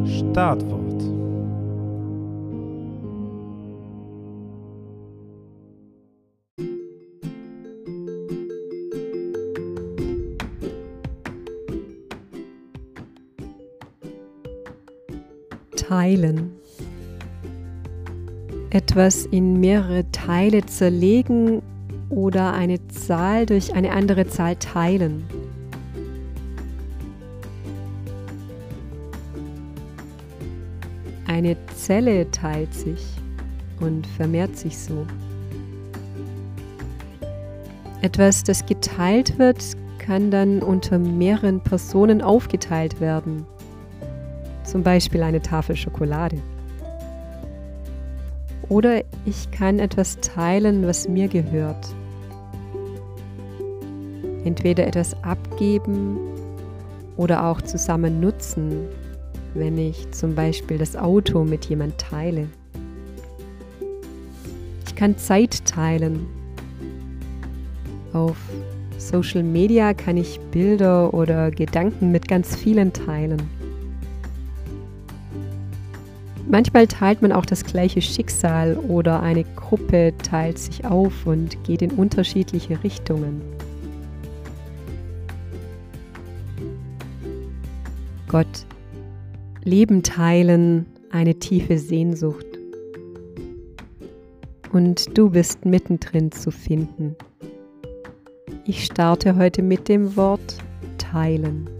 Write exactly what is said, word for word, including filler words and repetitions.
Startwort. Teilen. Etwas in mehrere Teile zerlegen oder eine Zahl durch eine andere Zahl teilen. Eine Zelle teilt sich und vermehrt sich so. Etwas, das geteilt wird, kann dann unter mehreren Personen aufgeteilt werden. Zum Beispiel eine Tafel Schokolade. Oder ich kann etwas teilen, was mir gehört. Entweder etwas abgeben oder auch zusammen nutzen, wenn ich zum Beispiel das Auto mit jemand teile. Ich kann Zeit teilen. Auf Social Media kann ich Bilder oder Gedanken mit ganz vielen teilen. Manchmal teilt man auch das gleiche Schicksal oder eine Gruppe teilt sich auf und geht in unterschiedliche Richtungen. Gott, Leben teilen, eine tiefe Sehnsucht. Und du bist mittendrin zu finden. Ich starte heute mit dem Wort teilen.